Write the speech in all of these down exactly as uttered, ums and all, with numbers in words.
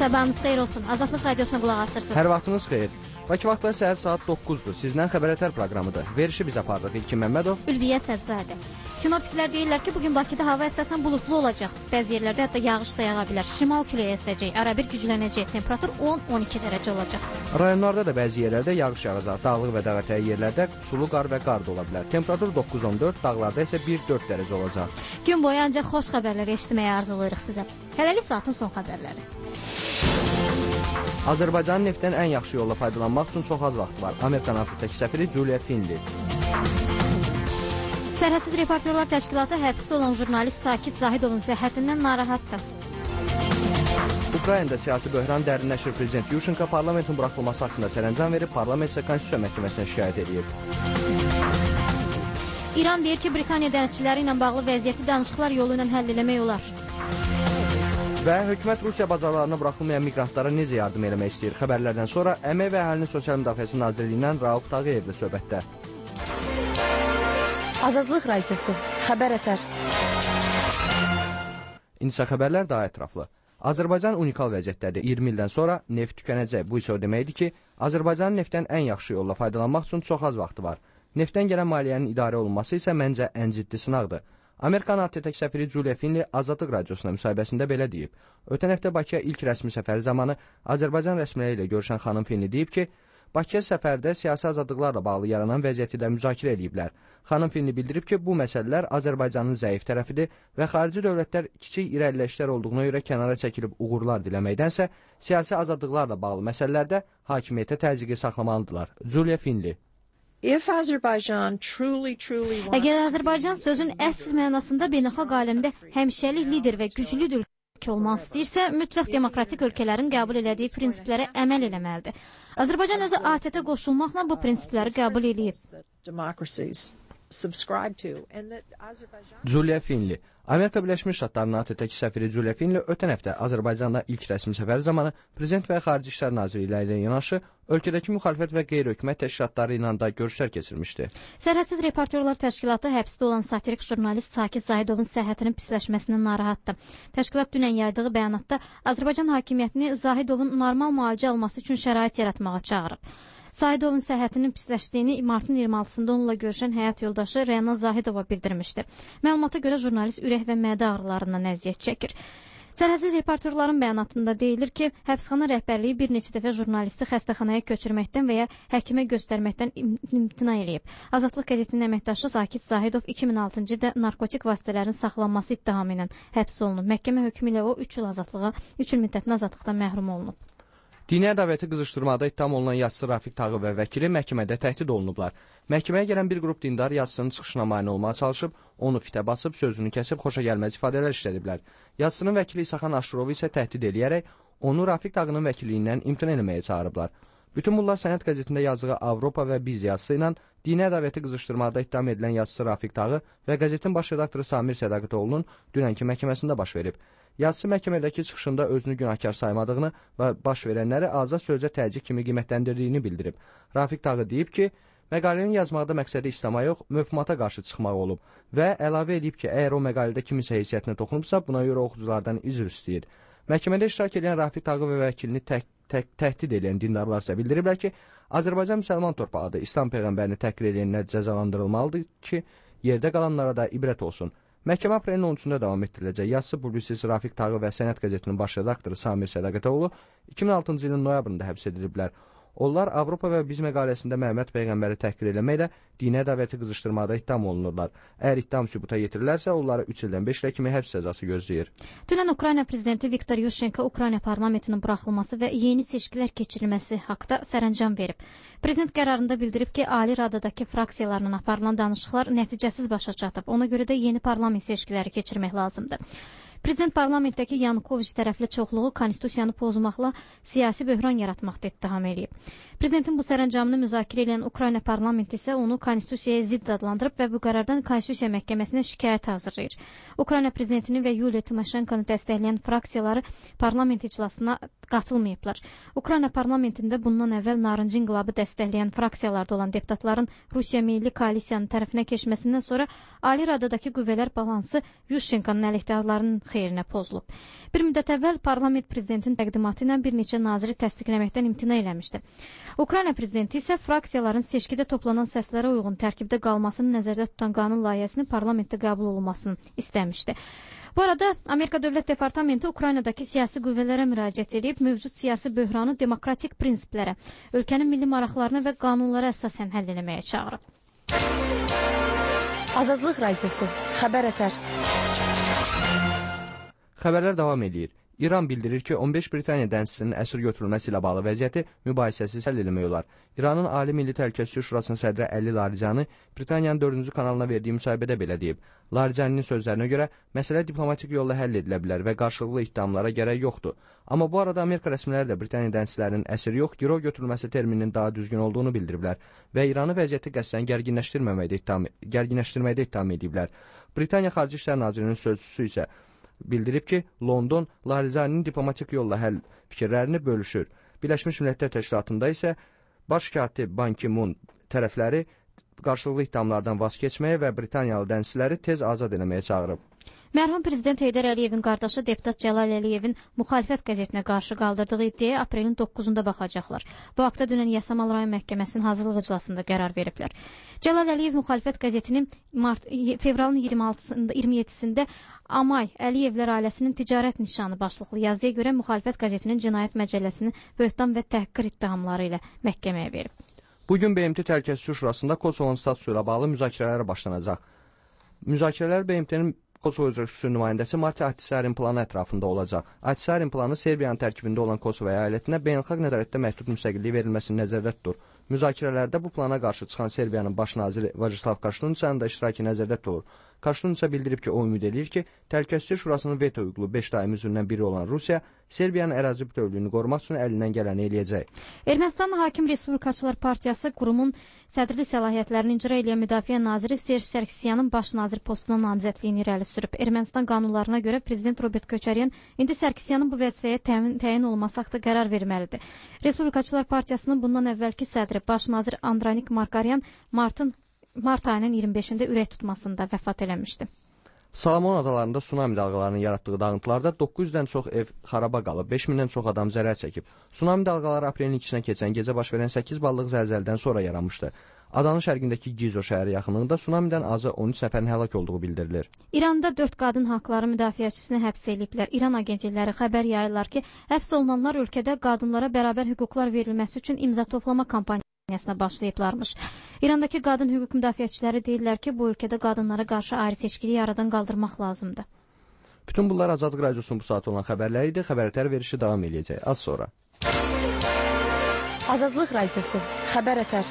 Sabahınız xeyir olsun. Azadlıq Radiosuna qulaq asırsınız. Hər vaxtınız xeyir. Bakı vaxtları səhər saat doqquzdur. Sizdən xəbərətər proqramıdır. Verişi biz apardıq. İlkin Məmmədov, Ülviyə Sərzadə. Sinoptiklər deyirlər ki, bugün Bakıda hava əsasən bulutlu olacaq. Bəzi yerlərdə hətta yağış da yağa bilər. Şimal küləyi əsəcək, arabir güclənəcək. Temperatur on on iki dərəcə olacaq. Rayonlarda da bəzi yerlərdə yağış yağacaq. Dağlıq və dağətəyi yerlərdə sulu qar və qar da ola bilər. Temperatur doqquz on dörd, dağlarda isə bir dörd dərəcə olacaq. Gün boyu ancaq xoş xəbərləri eşitməyə arzulayırıq sizə. Hələlik saatın son xəbərləri. Azərbaycanın neftdən ən yaxşı yolla faydalanmaq üçün çox az vaxt var. Amerikan Afrikadakı səfiri Julia Finley. Sərhədsiz Reportyorlar Təşkilatı həbsdə olan jurnalist Sakit Zahidovun səhhətindən narahatdır. Ukraynada siyasi böhran dərinləşir. Prezident Yushchenko parlamentin buraxılması haqqında sərəncam verib, parlament isə Konstitusiya Məhkəməsinə şikayət edib. İran deyir ki, Britaniya dənizçiləri ilə bağlı vəziyyəti danışıqlar yolu ilə həll eləmək olar. Və hökumət Rusiya bazarlarına buraxılmayan miqrantlara necə yardım eləmək istəyir? Xəbərlərdən sonra Əmək və Əhalinin Sosial Müdafiəsi Nazirliyindən Rauf Tağıyevlə söhbətdə. Azadlıq Radiosu, xəbər ətər. İndisə xəbərlər daha ətraflı. Azərbaycan unikal vəziyyətdədir. iyirmi ildən sonra neft tükənəcək. Bu isə o deməkdir ki, Azərbaycanın neftdən ən yaxşı yolla faydalanmaq üçün çox az vaxtı var. Neftdən gələn maliyyənin idarə olunması isə məncə ən ciddi sınaqdır. Amerikan A T T səfiri Julia Finley Azadlıq Radiosuna müsahibəsində belə deyib. Ötən həftə Bakıya ilk rəsmi səfəri zamanı Azərbaycan rəsmiləri ilə görüşən xanım Finley deyib ki, Bakıya səfərdə siyasi azadlıqlarla bağlı yaranan vəziyyəti də müzakirə ediblər. Xanım Finley bildirib ki, bu məsələlər Azərbaycanın zəif tərəfidir və xarici dövlətlər kiçik irəliləyişlər olduğuna görə kənara çəkilib uğurlar diləməkdənsə, siyasi azadlıqlarla bağlı məsələlərdə hakimiyyətə təzyiqi saxlamalıdırlar. Julia Finley. Əgər Azərbaycan sözün əsl mənasında beynəlxalq aləmdə həmişəlik lider və güclü ölkə olmaq istəyirsə, mütləq demokratik ölkələrin qəbul elədiyi prinsiplərə əməl eləməlidir. Azərbaycan özü A T T qoşulmaqla bu prinsipləri qəbul eləyib. Julia Finley. Amerika Birləşmiş Ştatlarının A T T səfiri Julia Finley ötən həftə Azərbaycanda ilk rəsmi səfəri zamanı Prezident və Xarici İşlər Nazirləri ilə yanaşı ölkədəki müxalifət və qeyri-hökumət təşkilatları ilə də görüşlər keçirmişdi. Sərhədsiz Reportyorlar Təşkilatı həbsdə olan satirik jurnalist Sakit Zahidovun səhhətinin pisləşməsindən narahatdır. Təşkilat dünən yaydığı bəyanatda Azərbaycan hakimiyyətini Zahidovun normal müalicə alması üçün şərait yaratmağa çağırıb. Zahidovun səhhətinin pisləşdiyini martın iyirmi altısında onunla görüşən həyat yoldaşı Rəna Zahidova bildirmişdi. Məlumata görə jurnalist ürək və mədə ağrılarından əziyyət çəkir. Sərhədsiz Reportyorların bəyanatında deyilir ki, həbsxana rəhbərliyi bir neçə dəfə jurnalisti xəstəxanaya köçürməkdən və ya həkimə göstərməkdən imtina eləyib. Azadlıq qəzetinin əməkdaşı Sakit Zahidov iki min altıncı ildə narkotik vasitələrin saxlanması ittihamı ilə həbs olunub. Məhkəmə hökmü ilə o üç il azadlığa, üç il müddətinə azadlıqdan məhrum olunub. Dini ədavəti qızışdırmada ittiham olunan yazıçı Rafiq Tağı və vəkili məhkəmədə təhdid olunublar. Məhkəməyə gələn bir qrup dindar yazıçının çıxışına mane olmağa çalışıb, onu fitə basıb, sözünü kəsib, xoşagəlməz ifadələr işlədiblər. Yazıçının vəkili İsaxan Aşırovu isə təhdid eləyərək, onu Rafiq Tağının vəkilliyindən imtina eləməyə çağırıblar. Bütün bunlar Sənət qəzetində yazığı Avropa və Biz yazısı ilə dini ədavəti qızışdırmada ittiham edilən yazıçı Rafiq Tağı və qəzetin baş redaktoru Samir Sədaqətoğlu'nun dünənki məhkəməsində baş verib. Yazısı məhkəmədəki çıxışında özünü günahkar saymadığını və baş verənləri azad sözə təzyiq kimi qiymətləndirdiyini bildirib. Rafiq Tağı deyib ki, məqaləni yazmaqda məqsədi İslama yox, möfhumata qarşı çıxmaq olub və əlavə edib ki, əgər o məqalədə kimisə heysiyyətinə toxunubsa, buna görə oxuculardan üzr istəyir. Məhkəmədə iştirak edən Rafiq Tağı və vəkilini tək, tək, təhdid edən dindarlar isə bildiriblər ki, Azərbaycan müsəlman torpağıdır, İslam Peyğəmbərini təhqir edənlər cəzalandırılmalıdır ki, yerdə qalanlara da ibrət olsun. Məhkəmə aprelin on üçündə davam etdiriləcək. Yazısı publisist Rafiq Tağı və Sənət qəzetinin baş redaktoru Samir Sədaqətoğlu iki min altıncı ilin noyabrında həbs ediliblər. Onlar Avropa və Biz məqaləsində Məhəmməd Peyğəmbəri təhqir eləməklə dini ədavəti qızışdırmada ittiham olunurlar. Əgər ittiham sübuta yetirilərsə, onlara üç ildən beş ilə kimi həbs cəzası gözləyir. Dünən Ukrayna prezidenti Viktor Yushchenko Ukrayna parlamentinin buraxılması və yeni seçkilər keçirilməsi haqqında sərəncam verib. Prezident qərarında bildirib ki, Ali Radadakı fraksiyalarla aparılan danışıqlar nəticəsiz başa çatıb. Ona görə də yeni parlament seçkiləri keçirmək lazımdır. Prezident parlamentdəki Yanukoviç tərəfli çoxluğu konstitusiyanı pozmaqla siyasi böhran yaratmaqda ittiham eləyib. Prezidentin bu sərəncamını müzakirə edən Ukrayna parlamenti isə onu konstitusiyaya zidd adlandırıb və bu qərardan Konstitusiya məhkəməsinə şikayət hazırlayır. Ukrayna prezidentini və Yuliya Timoşenkonu dəstəkləyən fraksiyaları parlament iclasına qatılmayıblar. Ukrayna parlamentində bundan əvvəl narıncı inqilabı dəstəkləyən fraksiyalarda olan deputatların Rusiya Milli Koalisiyanın tərəfinə keçməsindən sonra Ali Radadakı qüvvələr balansı Yushchenkonun əleyhdarlarının xeyrinə pozulub. Bir müddət əvvəl parlament prezidentin təqdimatı ilə bir neçə naziri təsdiqləməkdən imtina eləmişdi. Ukrayna prezidenti isə fraksiyaların seçkidə toplanan səslərə uyğun tərkibdə qalmasını nəzərdə tutan qanun layihəsinin parlamentdə qəbul olunmasını istəmişdi. Bu arada Amerika Dövlət Departamenti Ukraynadakı siyasi qüvvələrə müraciət edib, mövcud siyasi böhranı demokratik prinsiplərə, ölkənin milli maraqlarına və qanunlara əsasən həll eləməyə çağırıb. Azadlıq Radiosu, Xəbər Ətər. Xəbərlər davam edir. İran bildirir ki, on beş Britaniya dənizçisinin əsir götürülməsi ilə bağlı vəziyyəti mübahisəsiz həll eləmək olar. İranın Ali Milli Təhlükəsizlik Şurasının sədri Əli Larijani Britaniyanın dördüncü kanalına verdiyi müsahibədə belə deyib. Larijaninin sözlərinə görə məsələ diplomatik yolla həll edilə bilər və qarşılıqlı ittihamlara gərək yoxdur. Amma bu arada Amerika rəsmiləri də Britaniya dənizçilərinin əsir yox, girov götürülməsi termininin daha düzgün olduğunu bildiriblər və İranı vəziyyəti qəsdən gərginləşdirməkdə ittiham, gərginləşdirməkdə ittiham ediblər. Britaniya Xarici İşlər Nazirinin sözçüsü isə bildirib ki, London Larijaninin diplomatik yolla həll fikirlərini bölüşür. Birləşmiş Millətlər Təşkilatında isə baş katib Ban Ki-moon tərəfləri qarşılıqlı ittihamlardan vaz keçməyə və Britaniyalı dənizçiləri tez azad eləməyə çağırıb. Mərhum prezident Heydər Əliyevin qardaşı deputat Cəlal Əliyevin müxalifət qəzetinə qarşı qaldırdığı iddiaya aprelin doqquzunda baxacaqlar. Bu haqda dünən Yasamal rayon məhkəməsinin hazırlıq iclasında qərar veriblər. Cəlal Əliyev müxalifət qəzetinin mart, fevralın iyirmi altısında, iyirmi yeddisində Amay Əliyevlər ailəsinin ticarət nişanı başlıqlı yazıya görə müxalifət qəzetinin cinayət məcəlləsini böhtan və təhqir ittihamları ilə məhkəməyə verib. Bugün B M T Təhlükəsizlik Şurasında Kosovonun statusu ilə bağlı müzakirələr başlanacaq. Müzakirələr B M T'nin Kosovo üzrə xüsusi nümayəndəsi Marti Ahtisaryan planı ətrafında olacaq. Ahtisaryan planı Serbiyanın tərkibində olan Kosovo əyalətinə beynəlxalq nəzarətdə məhdud müstəqillik verilməsini nəzərdə tutur. Müzakirələrdə bu plana qarşı çıxan Serbiyanın baş naziri Vacislav Kaşlunçanın da iştirakı nəzərdə tutulur. Kaşlunça bildirib ki, o ümid edir ki, Təhlükəsizlik Şurasının veto hüquqlu beş daim üzvündən biri olan Rusiya Serbiyanın ərazi bütövlüyünü qorumaq üçün əlindən gələni eləyəcək. Ermənistanın Hakim Respublikaçılar Partiyası qurumun sədrlik səlahiyyətlərini icra edən Müdafiə naziri Serj Sərkisyanın baş nazir postuna namizədliyini irəli sürüb. Ermənistan qanunlarına görə prezident Robert Köçəryan indi Sərkisyanın bu vəzifəyə təyin, təyin olması haqqında qərar verməlidir. Respublikaçılar Partiyasının bundan əvvəlki sədri baş nazir Andranik Markaryan martın Mart ayının iyirmi beşində ürək tutmasında vəfat eləmişdi. Salomon adalarında tsunami dalğalarının yaratdığı dağıntılarda doqquz yüzdən çox ev xaraba qalıb, beş mindən çox adam zərər çəkib. Tsunami dalğaları aprelin ikisinə keçən gecə baş verən səkkiz ballıq zəlzələdən sonra yaranmışdı. Adanın şərqindəki Gizo şəhəri yaxınlığında tsunamidən azı on üç nəfərin həlak olduğu bildirilir. İranda dörd qadın haqları müdafiəçisini həbs ediblər. İran agentlikləri xəbər yayırlar ki, həbs olunanlar ölkədə qadınlara bərabər hüquqlar verilməsi üçün imza toplama kampaniyasına başlayıblarmış. İrandakı qadın hüquq müdafiəçiləri deyirlər ki, bu ölkədə qadınlara qarşı ayrı seçkiliyi aradan qaldırmaq lazımdır. Bütün bunlar Azadlıq Radiosunun bu saat olan xəbərləri idi. Xəbərlər verişi davam edəcək az sonra. Azadlıq Radiosu, Xəbər Ətər.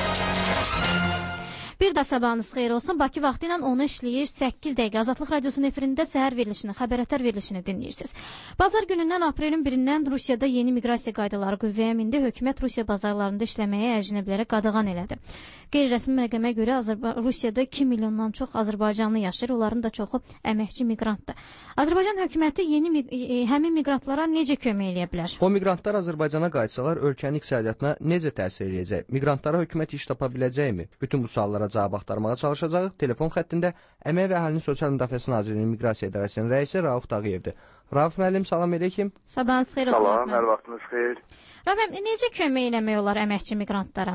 Bir də sabahınız xeyir olsun. Bakı vaxtı ilə onu işləyir səkkiz dəqiqə. Azadlıq Radiosunun efirində səhər verilişini, Xəbər Ətər verilişini dinləyirsiniz. Bazar günündən aprelin birindən Rusiyada yeni miqrasiya qaydaları qüvvəyə mindi. Hökumət Rusiya bazarlarında işləməyə əcnəbilərə qadağan elədi. Qeyri-rəsmi rəqəmə görə Azərba Rusiyada iki milyondan çox Azərbaycanlı yaşayır. Onların da çoxu əməkçi miqrantdır. Azərbaycan hökuməti yeni mi həmin miqrantlara necə kömək eləyə bilər? O miqrantlar Azərbaycana qayıtsalar ölkənin iqtisadiyyatına necə təsir edəcək? Miqrantlara hökumət iş tapa biləcəkmi? Bütün bu suallara cavab axtarmağa çalışacağıq. Telefon xəttində Əmək və Əhalinin Sosial Müdafiəsi Nazirliyinin Miqrasiya İdarəsinin rəisi Rauf Dağıyevdir. Rauf müəllim, salam əleykum. Sabahınız xeyir olsun. Salam, hər vaxtınız xeyir. Rauf müəllim, necə kömək eləmək olar əməkçi miqrantlara?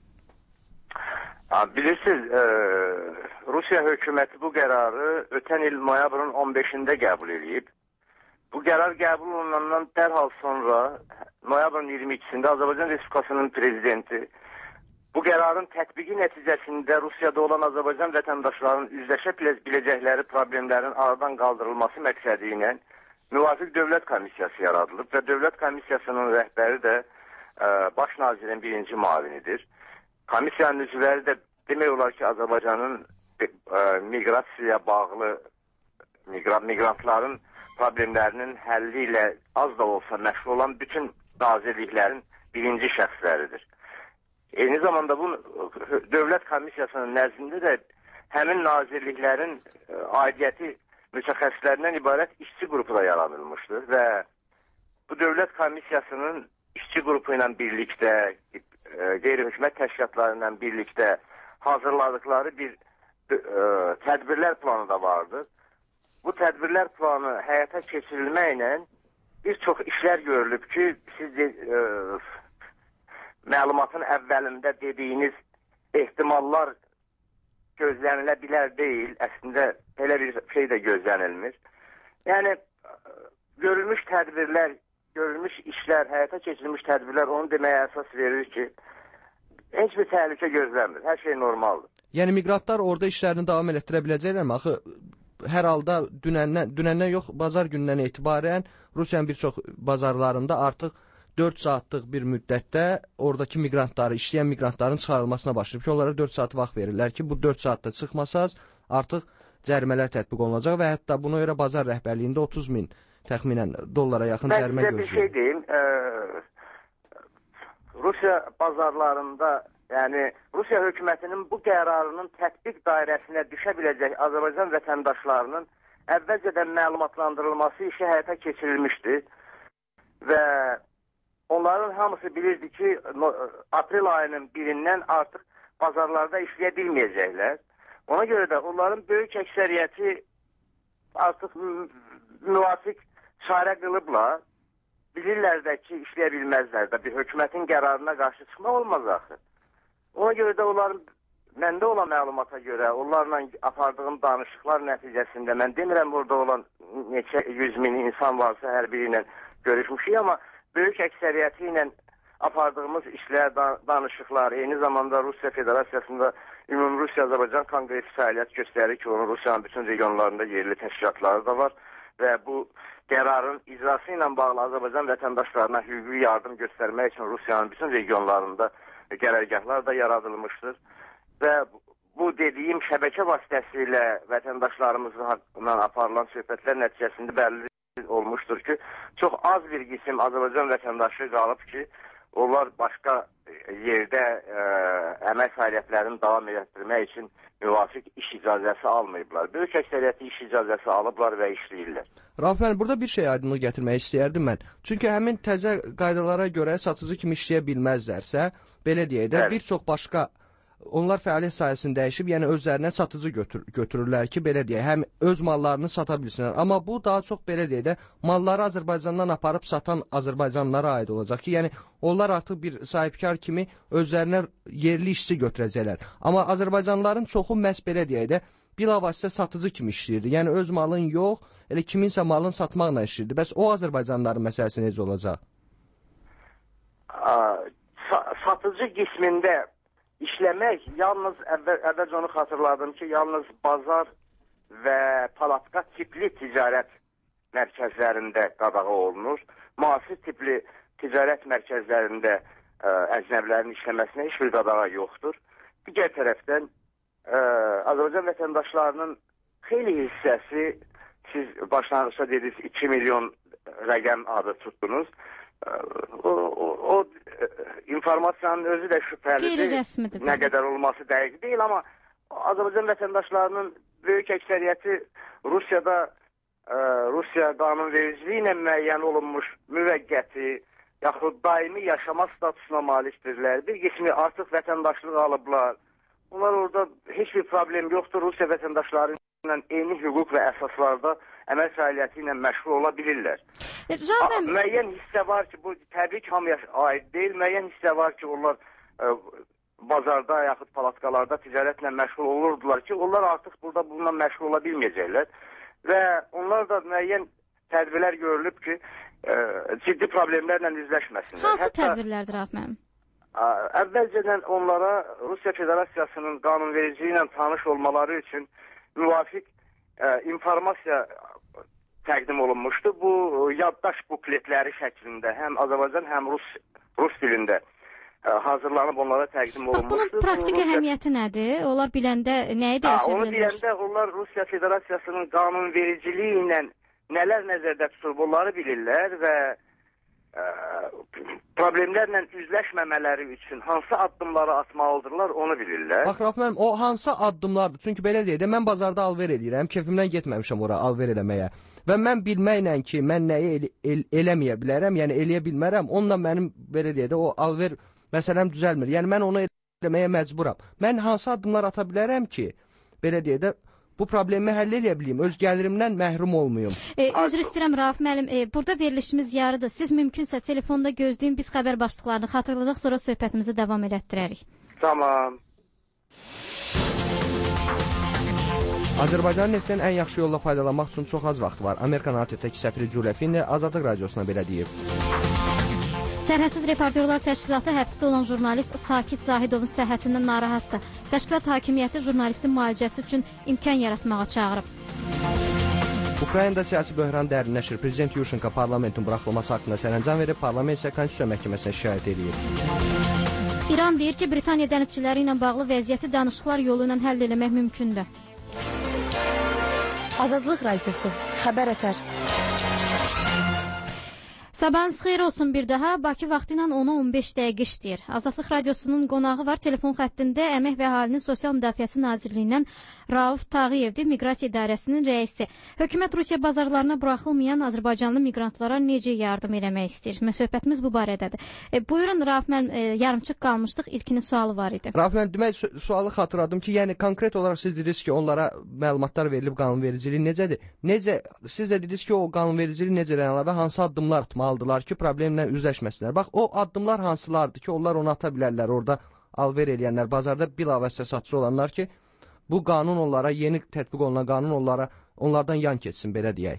Bilirsiniz, e, Rusiya hökuməti bu qərarı ötən il noyabrın on beşində qəbul edib. Bu qərar qəbul olunandan dərhal sonra noyabrın iyirmi ikisində Azərbaycan Respublikasının prezidenti bu qərarın tətbiqi nəticəsində Rusiyada olan Azərbaycan vətəndaşlarının üzləşə biləcəkləri problemlərin aradan qaldırılması məqsədi ilə müvafiq dövlət komissiyası yaradılıb və dövlət komissiyasının rəhbəri də ə, baş nazirin birinci müavinidir. Komissiyanın üzvləri də demək olar ki, Azərbaycanın ə, miqrasiyaya bağlı migra migrantların problemlərinin həlli ilə az da olsa məşğul olan bütün nazirliklərin birinci şəxsləridir. eyni zamanda bu dövlət komissiyasının nəzdində də həmin nazirliklərin aidiyyəti mütəxəssislərindən ibarət işçi qrupu da yaradılmışdır və bu dövlət komissiyasının işçi qrupu ilə birlikdə, qeyri-hökumət təşkilatları ilə birlikdə hazırladıkları bir ə, tədbirlər planı da vardır. Bu tədbirlər planı həyata keçirilməklə bir çox işlər görülüb ki, siz de, ə, məlumatın əvvəlində dediyiniz ehtimallar gözlənilə bilər deyil. Əslində elə bir şey də gözlənilmir. Yəni, görülmüş tədbirlər, görülmüş işlər, həyata keçirilmiş tədbirlər onu deməyə əsas verir ki, heç bir təhlükə gözləmir. Hər şey normaldır. Yəni, miqrantlar orada işlərini davam elətdirə biləcəklərmi? Axı, hər halda dünəndən, dünəndən yox, bazar gündən etibarən Rusiyanın bir çox bazarlarında artıq dörd saatlıq bir müddətdə oradakı miqrantları, işləyən miqrantların çıxarılmasına başlayıb ki, onlara dörd saat vaxt verirlər ki, bu dörd saatda çıxmasaz artıq cərimələr tətbiq olunacaq və hətta buna görə bazar rəhbərliyində otuz min təxminən dollara yaxın cərimə gözləyir. Mən sizə bir şey deyim, e, Rusiya bazarlarında, yəni Rusiya hökumətinin bu qərarının tətbiq dairəsinə düşə biləcək Azərbaycan vətəndaşlarının əvvəlcədən məlumatlandırılması işi həyata keçirilmişdir və onların hamısı bilirdi ki, aprel ayının birindən artıq bazarlarda işləyə bilməyəcəklər. Ona görə də onların böyük əksəriyyəti artıq müvafiq çarə qılıblar. Bilirlər də ki, işləyə bilməzlər də. Bir hökumətin qərarına qarşı çıxmaq olmaz axı. Ona görə də onların, məndə olan məlumata görə, onlarla apardığım danışıqlar nəticəsində, mən demirəm orada olan neçə yüz min insan varsa hər biri ilə görüşmüşük, amma böyük əksəriyyəti ilə apardığımız işlər, danışıqlar, eyni zamanda Rusiya Federasiyasında Ümumi Rusiya Azərbaycan Konqresi fəaliyyət göstərir ki, onun Rusiyanın bütün regionlarında yerli təşkilatları da var və bu qərarın icrası ilə bağlı Azərbaycan vətəndaşlarına hüquqi yardım göstərmək üçün Rusiyanın bütün regionlarında qərargahlar da yaradılmışdır və bu dediyim şəbəkə vasitəsilə vətəndaşlarımızla aparılan söhbətlər nəticəsində bəlli olmuşdur ki, çox az bir qisim Azərbaycan vətəndaşı qalıb ki, onlar başqa yerdə ə, əmək fəaliyyətlərini davam etdirmək üçün müvafiq iş icazəsi almayıblar. Böyük əksəriyyəti iş icazəsi alıblar və işləyirlər. Rauf müəllim, burada bir şey aydınlıq gətirmək istəyərdim mən. Çünki həmin təzə qaydalara görə satıcı kimi işləyə bilməzlərsə, belə deyək də, bir çox başqa onlar fəaliyyət sayəsini dəyişib, yəni özlərinə satıcı götür götürürlər ki, belə deyək, həm öz mallarını sata bilsinlər. Amma bu daha çox belə deyək də, malları Azərbaycandan aparıb satan Azərbaycanlılara aid olacaq ki, yəni onlar artıq bir sahibkar kimi özlərinə yerli işçi götürəcəklər. Amma Azərbaycanlıların çoxu məhz belə deyək də, bilavasitə satıcı kimi işləyirdi. Yəni öz malın yox, elə kiminsə malını satmaqla işləyirdi. Bəs o Azərbaycanlıların məsələsi necə olacaq? Sa satıcı qismində İşləmək, yalnız əvvəl, əvvəlcə onu xatırladım ki, yalnız bazar və palatka tipli ticarət mərkəzlərində qadağa olunur. Müasir tipli ticarət mərkəzlərində ə, əcnəbilərin işləməsinə heç bir qadağa yoxdur. Digər tərəfdən ə, Azərbaycan vətəndaşlarının xeyli hissəsi, siz başlanğıçda dediniz iki milyon rəqəm adı tutdunuz. O, o, o informasiyanın özü də şübhəlidir. Nə qədər olması dəqiq deyil, amma Azərbaycan vətəndaşlarının böyük əksəriyyəti Rusiyada ə, Rusiya qanunvericiliyi ilə müəyyən olunmuş müvəqqəti yaxud daimi yaşama statusuna malikdirlər. Bir qismi artıq vətəndaşlıq alıblar. Onlar orada heç bir problem yoxdur. Rusiya vətəndaşları ilə eyni hüquq və əsaslarda əməl fəaliyyəti ilə məşğul ola bilirlər. E, Rauf müəyyən hissə var ki, bu təbii ki, hamıya aid deyil, müəyyən hissə var ki, onlar ə, bazarda yaxud palatkalarda ticarətlə məşğul olurdular ki, onlar artıq burada bununla məşğul ola bilməyəcəklər və onlar da müəyyən tədbirlər görülüb ki, ə, ciddi problemlərlə üzləşməsinlər. Hansı Hətta, tədbirlərdir Rauf müəllim? Əvvəlcədən onlara Rusiya Federasiyasının qanunvericiliyi ilə tanış olmaları üçün müvafiq ə, informasiya təqdim olunmuşdu. Bu yaddaş bukletləri şəklində həm Azərbaycan, həm Rus, Rus dilində ə, hazırlanıb onlara təqdim olunmuşdu. Bax, bunun praktik əhəmiyyəti nədir? Onlar biləndə nəyi dəyişə bilirlər? Onu biləndə onlar Rusiya Federasiyasının qanunvericiliyi ilə nələr nəzərdə tutulub, onları bilirlər və ə, problemlərlə üzləşməmələri üçün hansı addımları atmalıdırlar, onu bilirlər. Bax, Rauf müəllim, o hansı addımlardır? Çünki belə deyək də, mən bazarda alver edirəm, keyfimdən getməmişəm ora alver eləməyə. Və mən bilməklə ki, mən nəyi el el eləməyə bilərəm, yəni eləyə bilmərəm, onunla mənim, belə deyək də, o alver məsələm düzəlmir. Yəni, mən onu eləməyə məcburam. Mən hansı addımlar ata bilərəm ki, belə deyək də, bu problemi həll edə bileyim, öz gəlirimdən məhrum olmayım. E, üzr istəyirəm Rauf müəllim, e, burada verilişimiz yarıdır. Siz mümkünsə telefonda gözləyin, biz xəbər başlıqlarını xatırladıq, sonra söhbətimizi davam elətdirərik. Tamam. Azərbaycan neftdən ən yaxşı yolla faydalanmaq üçün çox az vaxt var. Amerikan A T T-dəki səfiri Julia Finney Azadlıq Radiosuna belə deyib. Sərhədsiz Reportyorlar Təşkilatı həbsdə olan jurnalist Sakit Zahidovun səhhətindən narahatdır. Təşkilat hakimiyyəti jurnalistin müalicəsi üçün imkan yaratmağa çağırıb. Ukraynada siyasi böhran dərinləşir. Prezident Yushchenko parlamentin buraxılması haqqında sərəncam verib, parlament isə Konstitusiya Məhkəməsinə şikayət edib. İran deyir ki, Britaniya dənizçiləri ilə bağlı vəziyyəti danışıqlar yolu ilə həll eləmək mümkündür. Azadlıq Radiosu, xəbər ətər. Sabahınız xeyir olsun bir daha. Bakı vaxtı ilə ona on beş dəqiqə işləyir. Azadlıq Radiosunun qonağı var. Telefon xəttində Əmək və Əhalinin Sosial Müdafiəsi Nazirliyindən Rauf Tağıyevdir, Miqrasiya İdarəsinin rəisi. Hökumət Rusiya bazarlarına buraxılmayan Azərbaycanlı miqrantlara necə yardım eləmək istəyir? Söhbətimiz bu barədədir. E, buyurun Rauf müəllim, e, yarımçıq qalmışdıq. İlkinin sualı var idi. Rauf müəllim, demək su sualı xatırladım ki, yəni konkret olaraq siz dediniz ki, onlara məlumatlar verilib, qanunvericiliyi necədir? Necə siz də dediniz ki, o qanunvericiliyi necədən əlavə hansı addımlar tutmalıdırlar ki, problemlə üzləşməsinlər? Bax, o addımlar hansılardır ki, onlar onu ata bilərlər, orada alver eləyənlər, bazarda bilavasitə satçı olanlar ki, bu qanun onlara, yeni tətbiq olunan qanun onlara, onlardan yan keçsin, belə deyək.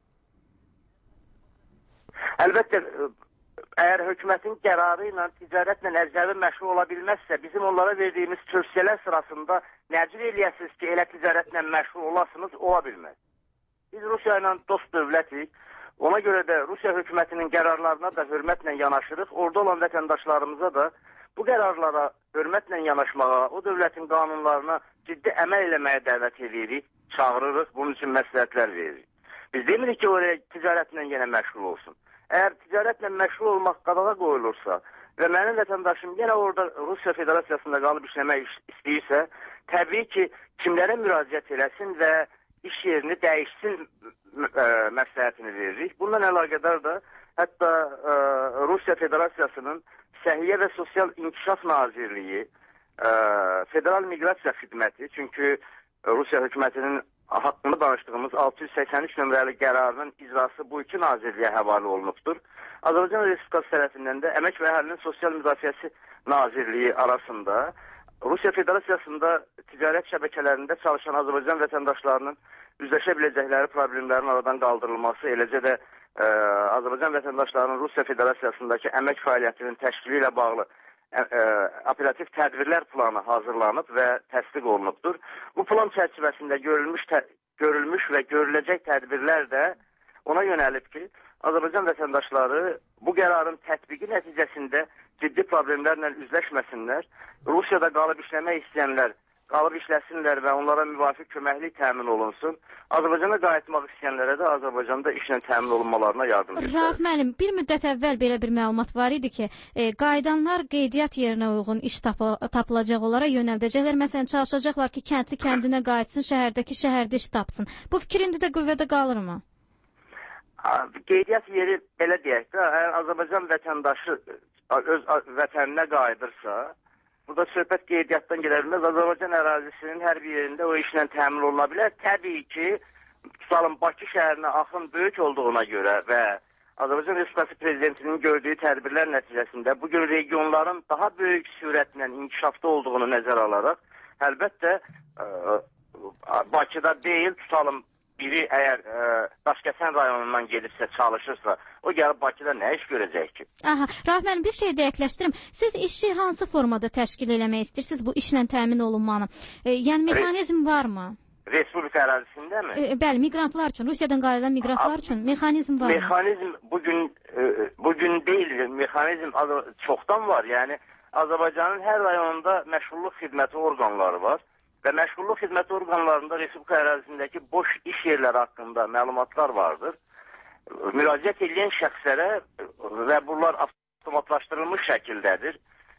Əlbəttə, əgər hökumətin qərarı ilə ticarətlə əcnəbi məşğul ola bilməzsə, bizim onlara verdiyimiz tövsiyələr sırasında nəcil eləyəsiniz ki, elə ticarətlə məşğul olasınız, ola bilməz. Biz Rusiya ilə dost dövlətik. Ona görə də Rusiya hökumətinin qərarlarına da hörmətlə yanaşırıq. Orada olan vətəndaşlarımıza da bu qərarlara hörmətlə yanaşmağa, o dövlətin qanunlarına ciddi əməl eləməyə dəvət edirik, çağırırıq, bunun üçün məsləhətlər veririk. Biz demirik ki, oraya ticarətlə yenə məşğul olsun. Əgər ticarətlə məşğul olmaq qadağa qoyulursa və mənim vətəndaşım yenə orada Rusiya Federasiyasında qalıb işləmək istəyirsə, təbii ki, kimlərə müraciət eləsin və iş yerini dəyişsin ə, məsləhətini veririk. Bundan əlaqədar da hətta ə, Rusiya Federasiyasının Səhiyyə və Sosial İnkişaf Nazirliyi, ə, Federal Miqrasiya Xidməti, çünki Rusiya hökumətinin haqqında danışdığımız altı yüz səksən üç nömrəli qərarının icrası bu iki nazirliyə həvalə olunubdur. Azərbaycan Respublikası tərəfindən də Əmək və Əhalinin Sosial Müdafiəsi Nazirliyi arasında Rusiya Federasiyasında ticarət şəbəkələrində çalışan Azərbaycan vətəndaşlarının üzləşə biləcəkləri problemlərin aradan qaldırılması, eləcə də ə, Azərbaycan vətəndaşlarının Rusiya Federasiyasındakı əmək fəaliyyətinin təşkili ilə bağlı ə, ə, operativ tədbirlər planı hazırlanıb və təsdiq olunubdur. Bu plan çərçivəsində görülmüş, tə, görülmüş və görüləcək tədbirlər də ona yönəlib ki, Azərbaycan vətəndaşları bu qərarın tətbiqi nəticəsində ciddi problemlərlə üzləşməsinlər. Rusiyada qalıb işləmək istəyənlər qalıb işləsinlər və onlara müvafiq köməklik təmin olunsun. Azərbaycana qayıtmaq istəyənlərə də Azərbaycanda işlə təmin olunmalarına yardım göstərir. Rauf müəllim, bir müddət əvvəl belə bir məlumat var idi ki, e, qayıdanlar qeydiyyat yerinə uyğun iş tapı tapılacaq onlara yönəldəcəklər. Məsələn, çalışacaqlar ki, kəndli kəndinə qayıtsın, şəhərdəki şəhərdə iş tapsın. Bu fikir indi də qüvvədə qalırmı? Qeydiyyat yeri belə deyək də, əgər Azərbaycan vətəndaşı öz vətəninə qayıdırsa, burada söhbət qeydiyyatdan gedə bilməz. Azərbaycan ərazisinin hər bir yerində o işlə təmin oluna bilər. Təbii ki, tutalım Bakı şəhərinə axın böyük olduğuna görə və Azərbaycan Respublikası Prezidentinin gördüyü tədbirlər nəticəsində bugün regionların daha böyük sürətlə inkişafda olduğunu nəzərə alaraq, əlbəttə ə, Bakıda deyil, tutalım biri əgər ə, Daşkəsən rayonundan gedibsə, çalışırsa, o gəlib Bakıda nə iş görəcək ki? Aha, Rauf müəllim, bir şey dəqiqləşdirim. Siz işi hansı formada təşkil eləmək istəyirsiniz bu işlə təmin olunmanı? E, yəni mexanizm varmı? Respublika ərazisində mi? E, bəli, miqrantlar üçün, Rusiyadan qayıdan miqrantlar üçün mexanizm var mı? Mexanizm bugün e, bugün deyil, mexanizm çoxdan var. Yəni Azərbaycanın hər rayonunda məşğulluq xidməti orqanları var. Və məşğulluq xidməti orqanlarında Respublika ərazisindəki boş iş yerləri haqqında məlumatlar vardır. Müraciət edən şəxslərə və bunlar avtomatlaşdırılmış şəkildədir.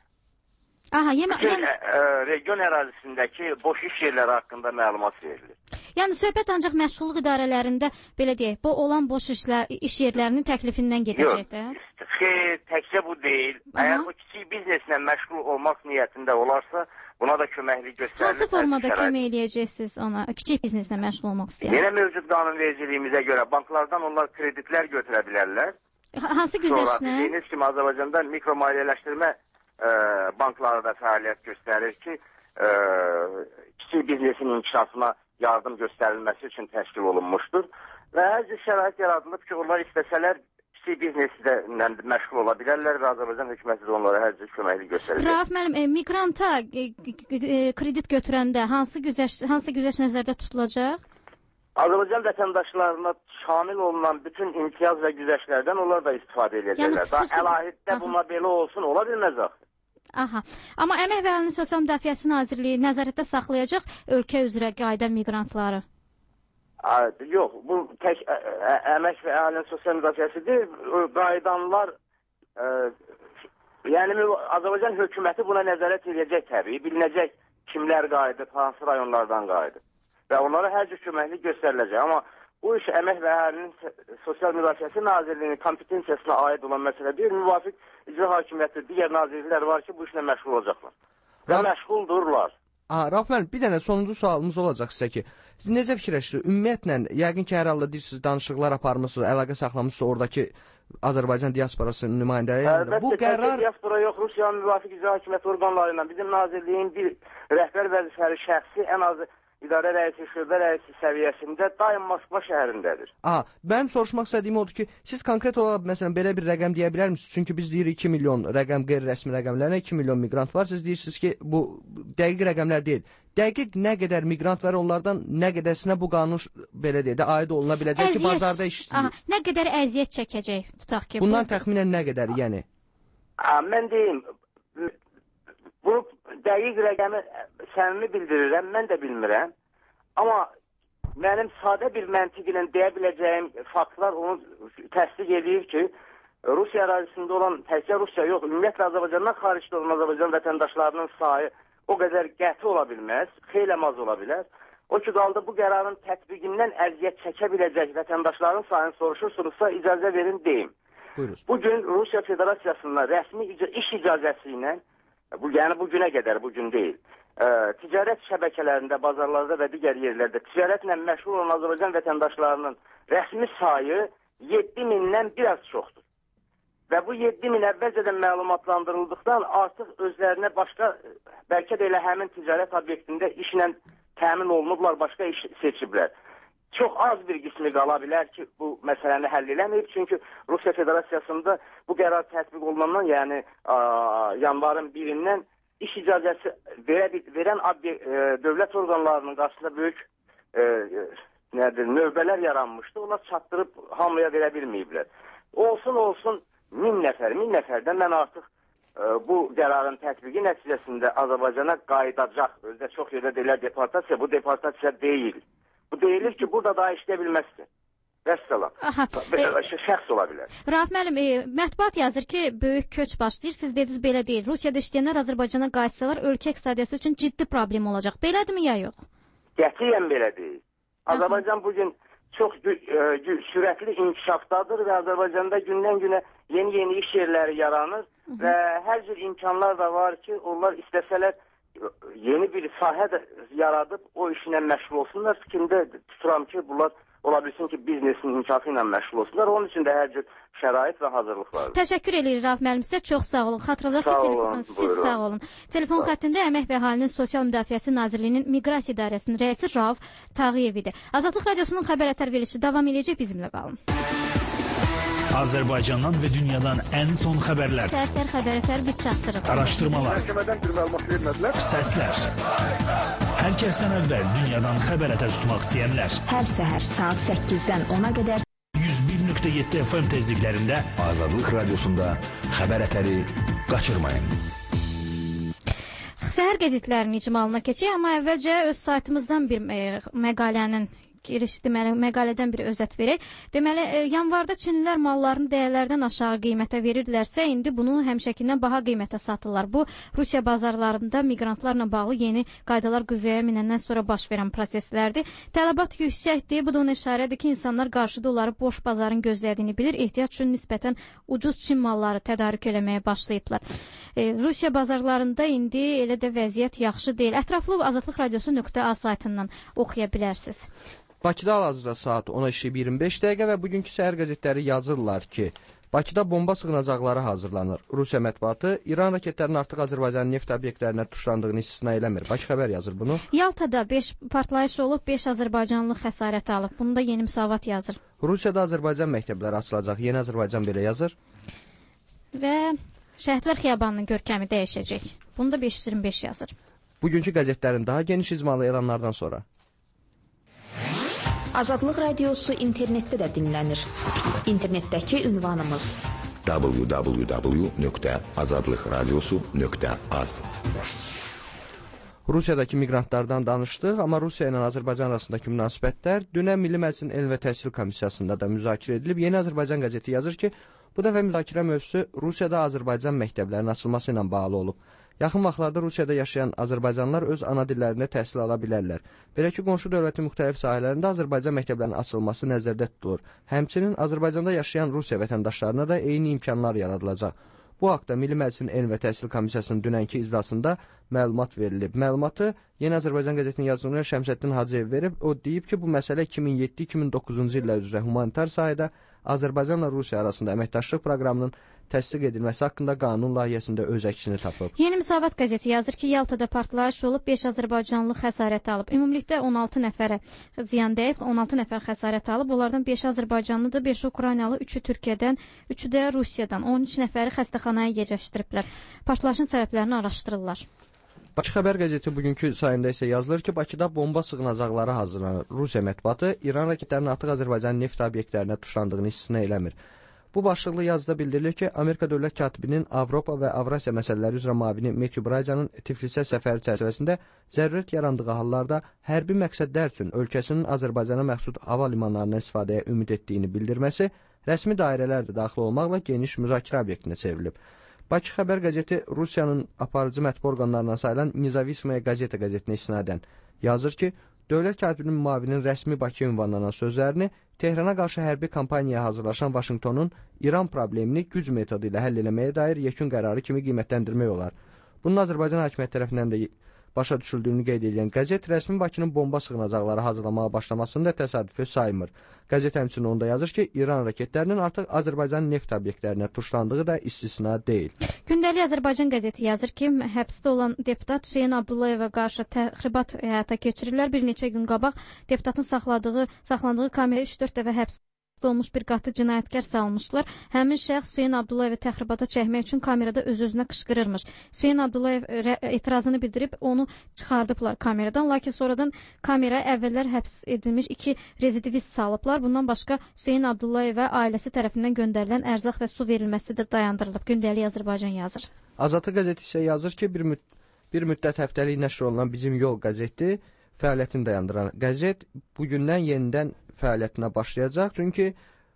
Aha, yəni, Bütün yəni, ə, region ərazisindəki boş iş yerləri haqqında məlumat verilir. yəni söhbət ancaq məşğulluq idarələrində, belə deyək, bu olan boş işlər, iş yerlərinin təklifindən gedəcəkdir. Yox, xeyr, təkcə bu deyil. Aha. Əgər bu kiçik bizneslə məşğul olmaq niyyətində olarsa, buna da köməklik göstərilir. Hansı formada şərait. kömək eləyəcəksiniz ona, kiçik bizneslə məşğul olmaq istəyən? Yenə mövcud qanunvericiliyimizə görə banklardan onlar kreditlər götürə bilərlər. Hansı Sonra güzəştlə? dediyiniz kimi Azərbaycanda mikromaliyyələşdirmə ə, bankları da fəaliyyət göstərir ki, ə, kiçik biznesin inkişafına yardım göstərilməsi üçün təşkil olunmuşdur. Və hər cür şərait yaradılıb ki, onlar istəsələr kiçik bizneslə məşğul ola bilərlər və Azərbaycan hökuməti də onlara hər cür köməklik göstərəcək. Rauf müəllim, e, miqranta e, e, kredit götürəndə hansı güzəş, hansı güzəş nəzərdə tutulacaq? Azərbaycan vətəndaşlarına şamil olunan bütün imtiyaz və güzəşlərdən onlar da istifadə edəcəklər. Yəni, xüsusi... Daha əlahiddə buna belə olsun, ola bilməz axı. Aha. Amma Əmək və Əhalinin Sosial Müdafiəsi Nazirliyi nəzarətdə saxlayacaq ölkə üzrə qayıdan miqrantları. A, yox, bu tək ə, ə, Əmək və Əhalinin Sosial Müdafiəsi deyil, qayıdanlar, ə, yəni Azərbaycan hökuməti buna nəzarət edəcək təbii, bilinəcək kimlər qayıdıb, hansı rayonlardan qayıdıb. Və onlara hər cür köməklik göstəriləcək. Amma bu iş Əmək və Əhalinin Sosial Müdafiəsi Nazirliyinin kompetensiyasına aid olan məsələ deyil. Müvafiq icra hakimiyyəti, digər nazirliklər var ki, bu işlə məşğul olacaqlar. Və Raf... məşğuldurlar. Aha, Rauf müəllim, bir dənə sonuncu sualımız olacaq sizə ki, siz necə fikirləşirsiniz? Ümumiyyətlə, yəqin ki, hər halda deyirsiniz, danışıqlar aparmısınız, əlaqə saxlamısınız oradakı Azərbaycan diasporasının nümayəndələri. Əlbəttə, bu qərar... diaspora yox, Rusiyanın müvafiq icra hakimiyyəti orqanlarından bizim nazirliyin bir rəhbər vəzifəli şəxsi ən azı İdarə rəisi, şöbə rəisi səviyyəsində daim Moskva şəhərindədir. Aha, mənim soruşmaq istədiyim odur ki, siz konkret olaraq məsələn belə bir rəqəm deyə bilər misiniz? Çünki biz deyirik iki milyon rəqəm qeyri-rəsmi rəqəmlərlə iki milyon miqrant var. Siz deyirsiniz ki, bu dəqiq rəqəmlər deyil. Dəqiq nə qədər miqrant var, onlardan nə qədərsinə bu qanun belə deyək də aid oluna biləcək əziyyət, ki, bazarda işləyir. Aha, nə qədər əziyyət çəkəcək, tutaq ki. Bundan bu... təxminən nə qədər, yəni? A, mən deyim, bu dəqiq rəqəmi səmimi bildirirəm, mən də bilmirəm. Amma mənim sadə bir məntiq ilə deyə biləcəyim faktlar onu təsdiq edir ki, Rusiya ərazisində olan, təkcə Rusiya yox, ümumiyyətlə Azərbaycandan xaricdə olan Azərbaycan vətəndaşlarının sayı o qədər qəti ola bilməz, xeyli az ola bilər. O ki, qaldı bu qərarın tətbiqindən əziyyət çəkə biləcək vətəndaşların sayını soruşursunuzsa, icazə verin deyim. Buyuruz. Bugün Rusiya Federasiyasında rəsmi ic iş icazəsi ilə, bu, yəni bu günə qədər, bu gün deyil, ə, ticarət şəbəkələrində, bazarlarda və digər yerlərdə ticarətlə məşğul olan Azərbaycan vətəndaşlarının rəsmi sayı yeddi mindən biraz çoxdur. Və bu yeddi min əvvəlcədən məlumatlandırıldıqdan artıq özlərinə başqa, bəlkə də elə həmin ticarət obyektində işlə təmin olunublar, başqa iş seçiblər. Çox az bir qismi qala bilər ki, bu məsələni həll eləməyib. Çünki Rusiya Federasiyasında bu qərar tətbiq olunandan, yəni ə, yanvarın birindən iş icazəsi verə, verən obyekt, ə, dövlət orqanlarının qarşısında böyük ə, nədir, növbələr yaranmışdı. Onlar çatdırıb hamıya verə bilməyiblər. Olsun, olsun min nəfər, min nəfərdən mən artıq ə, bu qərarın tətbiqi nəticəsində Azərbaycana qayıdacaq. Özdə çox yerdə deyilər deportasiya, bu deportasiya deyil. Bu deyilir ki, burada daha işləyə bilməzsin. Vəssalam. Şəxs ola bilər. Rauf müəllim, e, mətbuat yazır ki, böyük köç başlayır. Siz dediniz belə deyil. Rusiyada işləyənlər Azərbaycana qayıtsalar ölkə iqtisadiyyatı üçün ciddi problem olacaq. Belədirmi ya yox? Qətiyyən belə deyil. Azərbaycan bugün çox sürətli inkişafdadır və Azərbaycanda gündən-günə yeni-yeni iş yerləri yaranır. Hı -hı. Və hər cür imkanlar da var ki, onlar istəsələr yeni bir sahə də yaradıb o işlə məşğul olsunlar. Fikrində tuturam ki, bunlar ola bilsin ki, biznesin inkişafı ilə məşğul olsunlar. Onun üçün də hər cür şərait və hazırlıq var. Təşəkkür edirik Rauf müəllim. Sizə çox sağ olun. Xatırladaq ki, telefon, siz sağ olun. Telefon xəttində Əmək və Əhalinin Sosial Müdafiəsi Nazirliyinin Miqrasiya İdarəsinin rəisi Rauf Tağıyev idi. Azadlıq Radiosunun xəbər ətər verilişi davam edəcək, bizimlə qalın. Azərbaycandan və dünyadan ən son xəbərlər. Səhər xəbər ətər biz çatdırırıq. Araşdırmalar. Məhkəmədən bir məlumat vermədilər. Səslər. Hər kəsdən əvvəl dünyadan xəbər ətər tutmaq istəyənlər. Hər səhər saat səkkizdən ona qədər yüz bir nöqtə yeddi F M tezliklərində Azadlıq Radiosunda xəbər ətəri qaçırmayın. Səhər qəzetlərinin icmalına keçək, amma əvvəlcə öz saytımızdan bir e, məqalənin giriş deməli məqalədən bir özət verək. Deməli, e, yanvarda Çinlilər mallarını dəyərlərdən aşağı qiymətə verirdilərsə, indi bunu həmişəkindən baha qiymətə satırlar. Bu Rusiya bazarlarında miqrantlarla bağlı yeni qaydalar qüvvəyə minəndən sonra baş verən proseslərdir. Tələbat yüksəkdir. Bu da ona işarədir ki, insanlar qarşıda onları boş bazarın gözlədiyini bilir. Ehtiyac üçün nisbətən ucuz Çin malları tədarük eləməyə başlayıblar. E, Rusiya bazarlarında indi elə də vəziyyət yaxşı deyil. Ətraflı azadlıq radiosu nöqtə a saytından oxuya bilərsiniz. Bakıda hal-hazırda saat ona iyirmi beş dəqiqə və bugünkü səhər qəzetləri yazırlar ki, Bakıda bomba sığınacaqları hazırlanır. Rusiya mətbuatı İran raketlərinin artıq Azərbaycanın neft obyektlərinə tuşlandığını istisna eləmir. Bakı xəbər yazır bunu. Yaltada beş partlayış olub, beş Azərbaycanlı xəsarət alıb. Bunu da Yeni Müsavat yazır. Rusiyada Azərbaycan məktəbləri açılacaq. Yeni Azərbaycan belə yazır. Və Şəhidlər Xiyabanının görkəmi dəyişəcək. Bunu da beş yüz iyirmi beş yazır. Bugünkü qəzetlərin daha geniş icmalı elanlardan sonra. Azadlıq radiosu internetdə də dinlənir. İnternetdəki ünvanımız w w w nöqtə azadlıq radiosu nöqtə az. Rusiyadakı miqrantlardan danışdıq, amma Rusiya ilə Azərbaycan arasındakı münasibətlər dünən Milli Məclisin Elm və Təhsil Komissiyasında da müzakirə edilib. Yeni Azərbaycan qəzeti yazır ki, bu dəfə müzakirə mövzusu Rusiyada Azərbaycan məktəblərinin açılması ilə bağlı olub. Yaxın vaxtlarda Rusiyada yaşayan Azərbaycanlılar öz ana dillərində təhsil ala bilərlər. Belə ki, qonşu dövlətin müxtəlif sahələrində Azərbaycan məktəblərinin açılması nəzərdə tutulur. Həmçinin Azərbaycanda yaşayan Rusiya vətəndaşlarına da eyni imkanlar yaradılacaq. Bu haqda Milli Məclisin Elm və Təhsil Komissiyasının dünənki iclasında məlumat verilib. Məlumatı Yeni Azərbaycan qəzetinin yazıçısı Şəmsəddin Hacıyev verib. O deyib ki, bu məsələ iki min yeddi iki min doqquzuncu illər üzrə humanitar sahədə Azərbaycanla Rusiya arasında əməkdaşlıq proqramının təsdiq edilməsi haqqında qanun layihəsində öz əksini tapıb. Yeni Müsavat qəzeti yazır ki, Yaltada partlayış olub, beş Azərbaycanlı xəsarət alıb. Ümumilikdə on altı nəfərə ziyan dəyib, on altı nəfər xəsarət alıb. Onlardan beş Azərbaycanlıdır, beş Ukraynalı, üçü Türkiyədən, üçü də Rusiyadan. on üç nəfəri xəstəxanaya yerləşdiriblər. Partlayışın səbəblərini araşdırırlar. Bakı xəbər qəzeti bugünkü sayında isə yazılır ki, Bakıda bomba sığınacaqları hazırlanır. Rusiya mətbuatı İran raketlərinin artıq Azərbaycanın neft obyektlərinə tuşlandığını istisna eləmir. Bu başlıqlı yazıda bildirilir ki, Amerika Dövlət Katibinin Avropa və Avrasiya məsələləri üzrə müavini Matthew Bryanın Tiflisə səfəri çərçivəsində zərurət yarandığı hallarda hərbi məqsədlər üçün ölkəsinin Azərbaycana məxsus hava limanlarına istifadəyə ümid etdiyini bildirməsi rəsmi dairələr də daxil olmaqla geniş müzakirə obyektinə çevrilib. Bakı xəbər qəzeti Rusiyanın aparıcı mətbu orqanlarından sayılan Nezavismaya qəzeta qəzetinə istinadən yazır ki, Dövlət katibinin müavinin rəsmi Bakı ünvanlanan sözlərini Tehrana qarşı hərbi kampaniyaya hazırlaşan Vaşinqtonun İran problemini güc metodu ilə həll eləməyə dair yekun qərarı kimi qiymətləndirmək olar. Bunun Azərbaycan hakimiyyəti tərəfindən də başa düşüldüyünü qeyd edən qəzet rəsmi Bakının bomba sığınacaqları hazırlamağa başlamasını da təsadüfi saymır. Qəzet həmçinin onda yazır ki, İran raketlərinin artıq Azərbaycan neft obyektlərinə tuşlandığı da istisna deyil. Gündəlik Azərbaycan qəzeti yazır ki, həbsdə olan deputat Hüseyn Abdullayeva qarşı təxribat həyata keçirirlər. Bir neçə gün qabaq deputatın saxladığı, saxlandığı kamera üç dörd dəfə həbs olmuş bir qatı cinayətkar salmışlar. Həmin şəxs Hüseyn Abdullayevi təxribata çəkmək üçün kamerada öz-özünə qışqırırmış. Hüseyn Abdullayev etirazını bildirib onu çıxardıblar kameradan, lakin sonradan kamera əvvəllər həbs edilmiş iki rezidivist salıblar. Bundan başqa Hüseyn Abdullayevə ailəsi tərəfindən göndərilən ərzaq və su verilməsi də dayandırılıb. Gündəlik Azərbaycan yazır. Azadlıq qəzeti isə yazır ki, bir, müd bir müddət həftəlik nəşr olunan Bizim Yol qəzeti fəaliyyətini dayandıran qəzet bugündən yenidən fəaliyyətinə başlayacaq. Çünki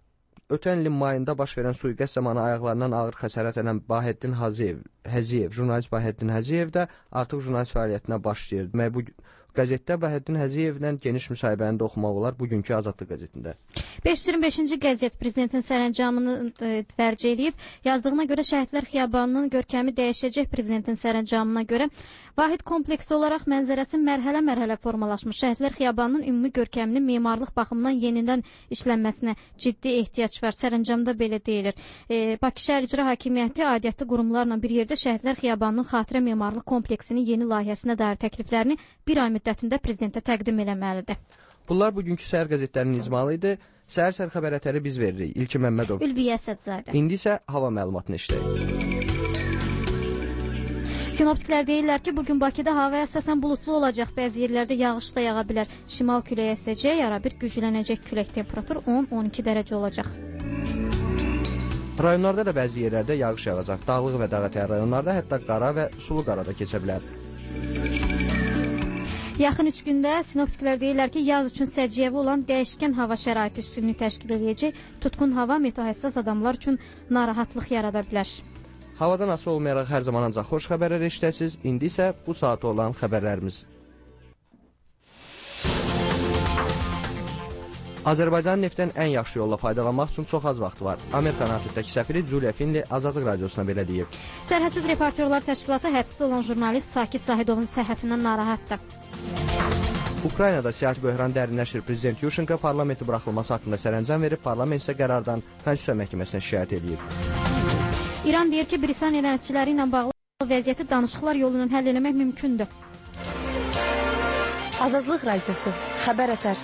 ötən ilin mayında baş verən sui-qəsd zamanı ayaqlarından ağır xəsarət edən Bahəddin Hacıyev, Həziyev, jurnalist Bahəddin Həziyev də artıq jurnalist fəaliyyətinə başlayır. Demək, bu qəzetdə Bahəddin Həziyevlə geniş müsahibəni də oxumaq olar bugünkü Azadlıq qəzetində. beş yüz iyirmi beşinci qəzet prezidentin sərəncamını e, dərc eləyib. Yazdığına görə Şəhidlər Xiyabanının görkəmi dəyişəcək prezidentin sərəncamına görə. Vahid kompleks olaraq mənzərəsi mərhələ-mərhələ formalaşmış. Şəhidlər Xiyabanının ümumi görkəminin memarlıq baxımından yenidən işlənməsinə ciddi ehtiyac var. Sərəncamda belə deyilir. E, Bakı Şəhər İcra Hakimiyyəti aidiyyatlı qurumlarla bir yerdə Şəhidlər Xiyabanının xatirə memarlıq kompleksinin yeni layihəsinə dair təkliflərini bir ay müddətində prezidentə təqdim eləməlidir. Bunlar bugünkü səhər qəzetlərinin icmalı idi. Səhər-səhər xəbər ətəri biz veririk. İlki Məmmədov. Ülviyə Sədzadə. İndi isə hava məlumatını işləyək. Sinoptiklər deyirlər ki, bugün Bakıda hava əsasən bulutlu olacaq. Bəzi yerlərdə yağış da yağa bilər. Şimal küləyi əsəcək, ara bir güclənəcək külək. Temperatur on on iki dərəcə olacaq. Rayonlarda da bəzi yerlərdə yağış yağacaq. Dağlıq və dağətər rayonlarda hətta qara və sulu qara da keçə bilər. Yaxın üç gündə sinoptiklər deyirlər ki, yaz üçün səciyyəvi olan dəyişkən hava şəraiti üstünlük təşkil edəcək. Tutqun hava meteohəssas adamlar üçün narahatlıq yarada bilər. Havadan asılı olmayaraq hər zaman ancaq xoş xəbərlər eşidəsiniz. İndi isə bu saata olan xəbərlərimiz. Azərbaycanın neftdən ən yaxşı yolla faydalanmaq üçün çox az vaxt var. Amerika NATO-dakı səfiri Julia Finley Azadlıq Radiosuna belə deyib. Sərhədsiz Reportyorlar Təşkilatı həbsdə olan jurnalist Sakit Zahidovun səhhətindən narahatdır. Ukraynada siyasi böhran dərinləşir. Prezident Yushchenko parlamenti buraxılması haqqında sərəncam verib, parlament isə qərardan Konstitusiya Məhkəməsinə şikayət edib. İran deyir ki, Britaniya dənizçiləri ilə bağlı vəziyyəti danışıqlar yolu ilə həll etmək mümkündür. Azadlıq Radiosu, xəbər ətər.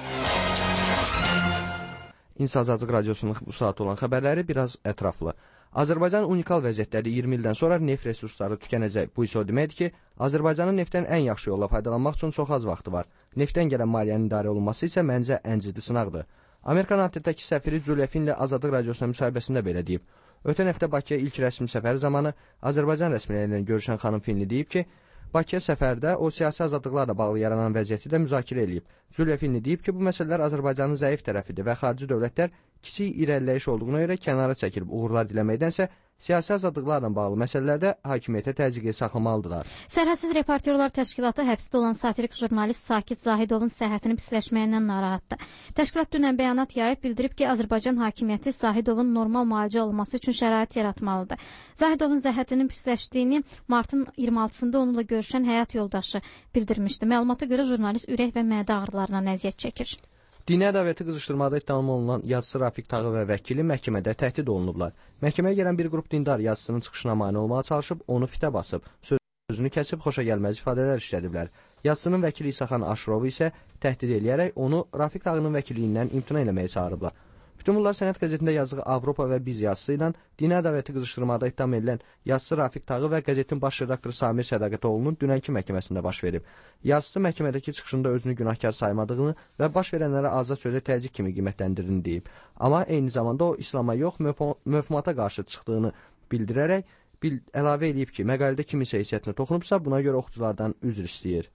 İnsan Azadlıq Radiosunun bu saat olan xəbərləri biraz ətraflı. Azərbaycan unikal vəziyyətləri iyirmi ildən sonra neft resursları tükənəcək. Bu isə o deməkdir ki, Azərbaycanın neftdən ən yaxşı yolla faydalanmaq üçün çox az vaxtı var. Neftdən gələn maliyyənin idarə olunması isə məncə ən ciddi sınaqdır. Amerika NATO-dakı səfiri Julia Finley Azadlıq Radiosuna müsahibəsində belə deyib. Ötən həftə Bakıya ilk rəsmi səfəri zamanı Azərbaycan rəsmiləri ilə görüşən xanım Finley deyib ki, Bakıya səfərdə o siyasi azadlıqlarla bağlı yaranan vəziyyəti də müzakirə edib. Julia Finley deyib ki, bu məsələlər Azərbaycanın zəif tərəfidir və xarici dövlətlər kiçik irəliləyiş olduğuna görə kənara çəkilib uğurlar diləməkdənsə, siyasi azadlıqlarla bağlı məsələlərdə hakimiyyətə təzyiqi saxlamalıdırlar. Sərhədsiz Reportyorlar Təşkilatı həbsdə olan satirik jurnalist Sakit Zahidovun səhhətinin pisləşməyindən narahatdır. Təşkilat dünən bəyanat yayıb bildirib ki, Azərbaycan hakimiyyəti Zahidovun normal müalicə olunması üçün şərait yaratmalıdır. Zahidovun səhhətinin pisləşdiyini martın iyirmi altısında onunla görüşən həyat yoldaşı bildirmişdi. Məlumata görə jurnalist ürək və mədə ağrılarından əziyyət çəkir. Dini ədavəti qızışdırmada ittiham olunan yazıçı Rafiq Tağıyev və vəkili məhkəmədə təhdid olunublar. Məhkəməyə gələn bir qrup dindar yazısının çıxışına mane olmağa çalışıb, onu fitə basıb, sözünü kəsib xoşagəlməz ifadələr işlədiblər. Yazısının vəkili İsaxan Aşırovu isə təhdid eləyərək onu Rafiq Tağının vəkilliyindən imtina eləməyə çağırıblar. Bütün bunlar Sənət qəzetində yazdığı Avropa və Biz yazısı ilə dini ədavəti qızışdırmada ittiham edilən yazıçı Rafiq Tağıyev və qəzetin baş redaktoru Samir Sədaqətoğlu'nun dünənki məhkəməsində baş verib. Yazıçı məhkəmədəki çıxışında özünü günahkar saymadığını və baş verənlərə azad sözə təzyiq kimi qiymətləndirdiğini deyib. Amma eyni zamanda o İslama yox, möfhumata qarşı çıxdığını bildirərək bil əlavə edib ki, məqalədə kimisə heysiyyətinə toxunubsa, buna görə oxuculardan üzr istəyir.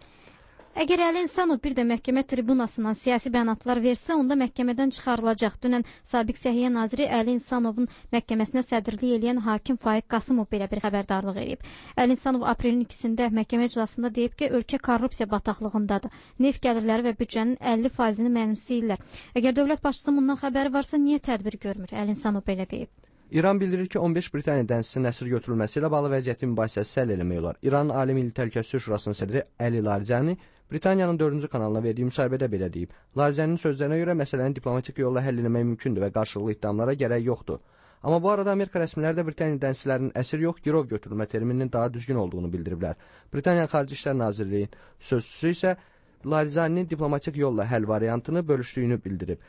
Əgər Əli İnsanov bir də məhkəmə tribunasından siyasi bəyanatlar versə, onda məhkəmədən çıxarılacaq. Dünən Sabiq Səhiyyə Naziri Əli İnsanovun məhkəməsinə sədrlik edən hakim Faiq Qasımov belə bir xəbərdarlıq edib. Əli İnsanov aprelin ikisində məhkəmə iclasında deyib ki, ölkə korrupsiya bataqlığındadır. Neft gəlirləri və büdcənin əlli faizini mənimsəyirlər. Əgər dövlət başçısının bundan xəbəri varsa, niyə tədbir görmür? Əli İnsanov belə deyib. İran bildirir ki, on beş Britaniya dənizçisinin əsir götürülməsi ilə bağlı vəziyyəti mübahisəsi həll eləmək olar. İranın Ali Milli Təhlükəsizlik Şurasının sədri Əli Larijani Britaniyanın dördüncü kanalına verdiyi müsahibədə belə deyib. Larijaninin sözlərinə görə məsələni diplomatik yolla həll etmək mümkündür və qarşılıqlı iddiamlara gərək yoxdur. Amma bu arada Amerika rəsmiləri də Britaniya dənizçilərinin əsir yox, girov götürülmə termininin daha düzgün olduğunu bildiriblər. Britaniya Xarici İşlər Nazirliyinin sözçüsü isə Larijaninin diplomatik yolla həll variantını bölüşdüyünü bildirib.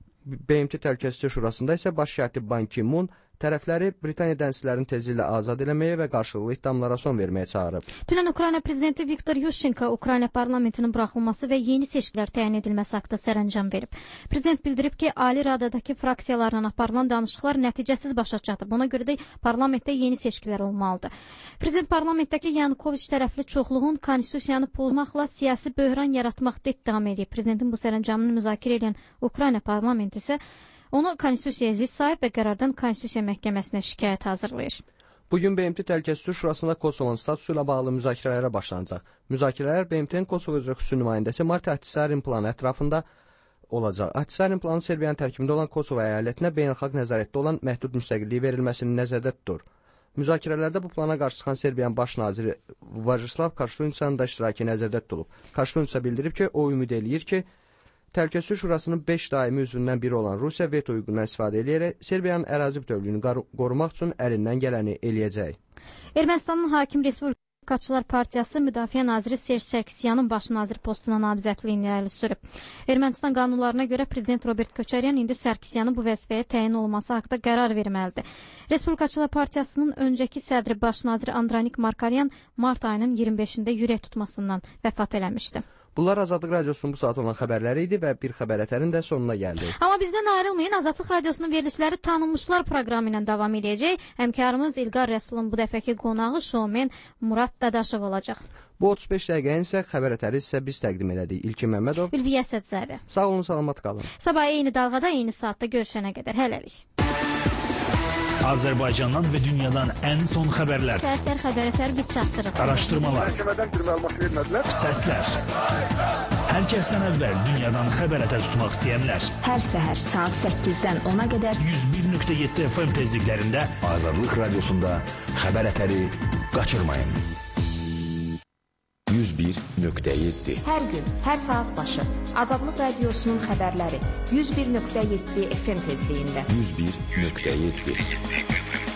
B M T Təhlükəsizlik Şurasında isə baş katib Ban Ki-moon tərəfləri Britaniya dənizçilərini tezliklə azad eləməyə və qarşılıqlı iddiamlara son verməyə çağırıb. Dünən Ukrayna prezidenti Viktor Yushchenko Ukrayna parlamentinin buraxılması və yeni seçkilər təyin edilməsi haqqında sərəncam verib. Prezident bildirib ki, Ali Radadakı fraksiyalarla aparılan danışıqlar nəticəsiz başa çatıb. Buna görə də parlamentdə yeni seçkilər olmalıdır. Prezident parlamentdəki Yanukoviç tərəfli çoxluğun konstitusiyanı pozmaqla siyasi böhran yaratmaqda ittiham edib. Prezidentin bu sərəncamını müzakirə edən Ukrayna parlamenti isə onu konstitusiyaya zidd sayıb və qərardan Konstitusiya Məhkəməsinə şikayət hazırlayır. Bugün B M T Təhlükəsizlik Şurasında Kosovun statusu ilə bağlı müzakirələrə başlanacaq. Müzakirələr B M T-nin Kosovo üzrə xüsusi nümayəndəsi Marti Ahtisarin planı ətrafında olacaq. Ahtisarin planı Serbiyanın tərkibində olan Kosovo əyalətinə beynəlxalq nəzarətdə olan məhdud müstəqilliyi verilməsini nəzərdə tutur. Müzakirələrdə bu plana qarşı çıxan Serbiyanın baş naziri Vajislav Koštunićanın da iştirakı nəzərdə tutulub. Koštunića bildirib ki, o ümid eləyir ki, Təhlükəsizlik Şurasının beş daimi üzvündən biri olan Rusiya veto hüququndan istifadə edərək Serbiyanın ərazi bütövlüyünü qorumaq üçün əlindən gələni eləyəcək. Ermənistanın hakim Respublikaçılar Partiyası Müdafiə naziri Serj Sarkisyanın baş nazir postuna namizədliyini irəli sürüb. Ermənistan qanunlarına görə prezident Robert Köçəryan indi Sarkisyanın bu vəzifəyə təyin olması haqqında qərar verməlidir. Respublikaçılar Partiyasının öncəki sədri baş naziri Andranik Markaryan mart ayının iyirmi beşində ürək tutmasından vəfat eləmişdi. Bunlar Azadlıq Radiosunun bu saat olan xəbərləri idi və bir xəbər ətərin də sonuna gəldik. Amma bizdən ayrılmayın. Azadlıq Radiosunun verilişləri Tanınmışlar proqramı ilə davam edəcək. Həmkarımız İlqar Rəsulun bu dəfəki qonağı şoumen Murad Dadaşov olacaq. Bu otuz beş dəqiqənin isə xəbər ətəri sizə biz təqdim elədik. İlkin Məmmədov, Ülviyə Sədzəri. Sağ olun, salamat qalın. Sabah eyni dalğada, eyni saatda görüşənə qədər hələlik. Azərbaycandan və dünyadan ən son xəbərlər. Səhər xəbər ətəri biz çatdırırıq. Araşdırmalar. Məhkəmədən bir məlumat vermədilər. Səslər. Hər kəsdən əvvəl dünyadan xəbər ətər tutmaq istəyənlər. Hər səhər saat səkkizdən ona qədər yüz bir nöqtə yeddi F M tezliklərində Azadlıq Radiosunda xəbər ətəri qaçırmayın. yüz bir nöqtə yeddi hər gün, hər saat başı Azadlıq Radiosunun xəbərləri yüz bir nöqtə yeddi F M tezliyində. yüz bir nöqtə yeddi